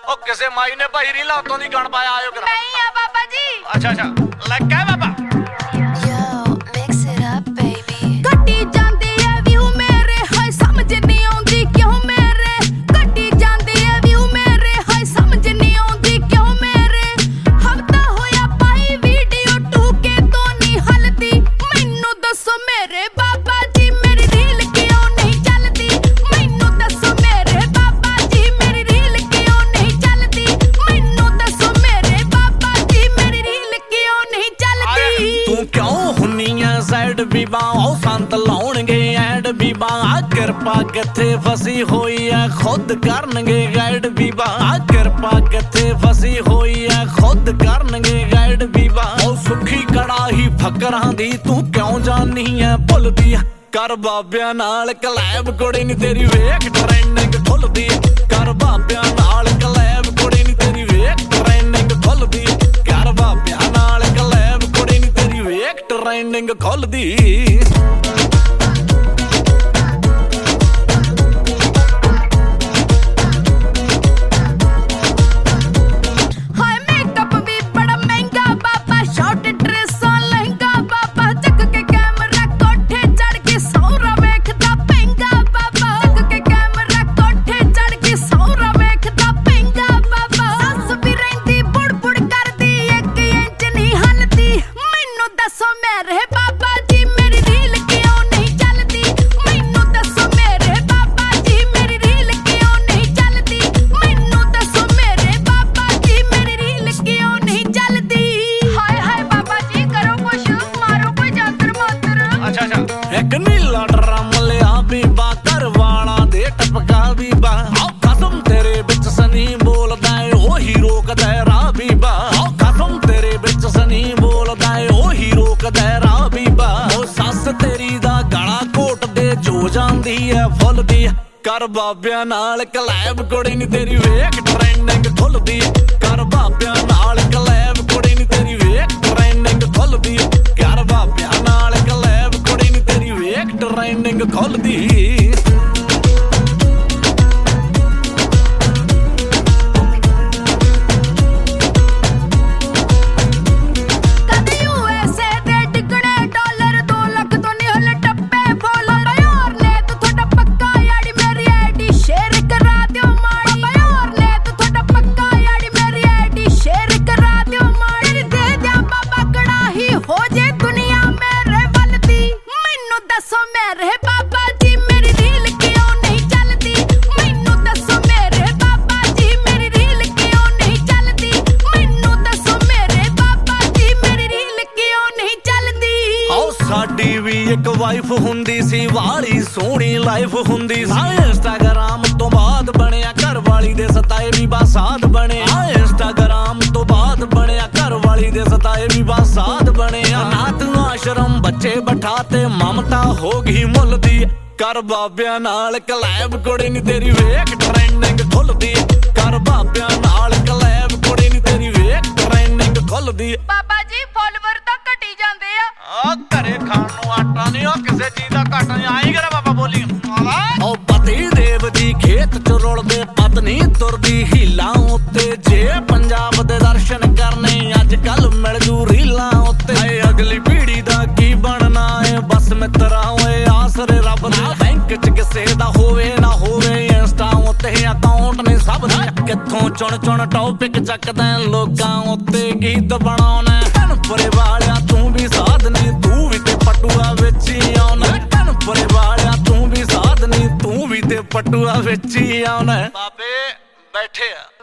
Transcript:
ਉਹ ਕਿਸੇ ਮਾਈ ਨੇ ਭਾਈ ਰੀਲਾ ਉਤੋਂ ਦੀ ਗਣ ਪਾਇਆ ਆਇਓ ਕਰਾ ਨਹੀਂ ਆ ਬਾਬਾ ਜੀ। ਅੱਛਾ ਲੈ ਕਹਿ ਬਾਬਾ बीबा संत लाउणगे एंड बीबा कृपा किथे फसी हुई है खुद करनगे गाइड बीबा कृपा किथे फसी हुई है खुद करनगे गाइड बीबा ओ सुखी कड़ाही फकरां दी तू क्यों जानी है भुलदी कर बाबियां नाल कलैब कुड़ी नी तेरी वेख ट्रेंडिंग खुलदी कर बाबियां नाल कलैब कुड़ी नी तेरी वेख ट्रेंडिंग खुलदी कर बाबियां नाल कलैब कुड़ी नी तेरी वेख ट्रेंडिंग खुलदी एक नीला ड्रम लिया बीबा घर वाला दे टपका बीबा कसम तेरे बिच सनी बोलदा है ओही रोकदा है राह बीबा कसम तेरे बिच सनी बोलदा है ओही रोकदा है राह बीबा ओ सस तेरी दा गला कोट दे जो जांदी है फुल दी कर बाबियां नाल कलैब कुड़ी नी तेरी वेख ट्रेंडिंग खुलदी कर बाबियां नाल कलैब कुड़ी नी तेरी वेख ट्रेंडिंग खुलदी कर बाबियां नाल कलैब कुड़ी नी तेरी वेख ट्रेंडिंग खुलदी साडी भी एक वाइफ हुंदी सी वाली सोहनी लाइफ हुंदी सी इंस्टाग्राम तो बाद बनिया घर वाली दे सताए भी बासाद बने इंस्टाग्राम तो बाद बनिया घर वाली दे सताए भी बासाद बने अनाथ आश्रम बच्चे बैठाते ममता होगी मुल दी कर बाबियां नाल कलैब कुड़ी नी तेरी वेख ट्रेंडिंग खुलदी कर बाबियां नाल कलैब कुड़ी नी तेरी वेख ट्रेंडिंग खुलदी बाबा जी फॉलोवर तो घटी जांदे आ घरे खाण नूं आटा नहीं ओ किसे चीज दा घट नहीं आई करे बाबा बोली ओ पति देव दी खेत च रुलदे पत्नी तुरदी हीलां उत्ते जे पंजाब दे दर्शन करने अज कल मिल जू रीलां उत्ते अगली पीढ़ी दा की बनना है बस मित्रा ओए आसरे रब दे बैंक च किसे दा होवे ना होवे इंस्टा उत्ते अकाउंट नहीं सब दा कित्थों चुन टॉपिक चकदा लोकां उत्ते गीत बनाउणा परे वालिया तू भी साध नहीं तू भी ते पटुआ विच ही आउणा परे वालिया तू भी साध नहीं तू भी ते पटुआ विच ही आउणा बाबे बैठे आ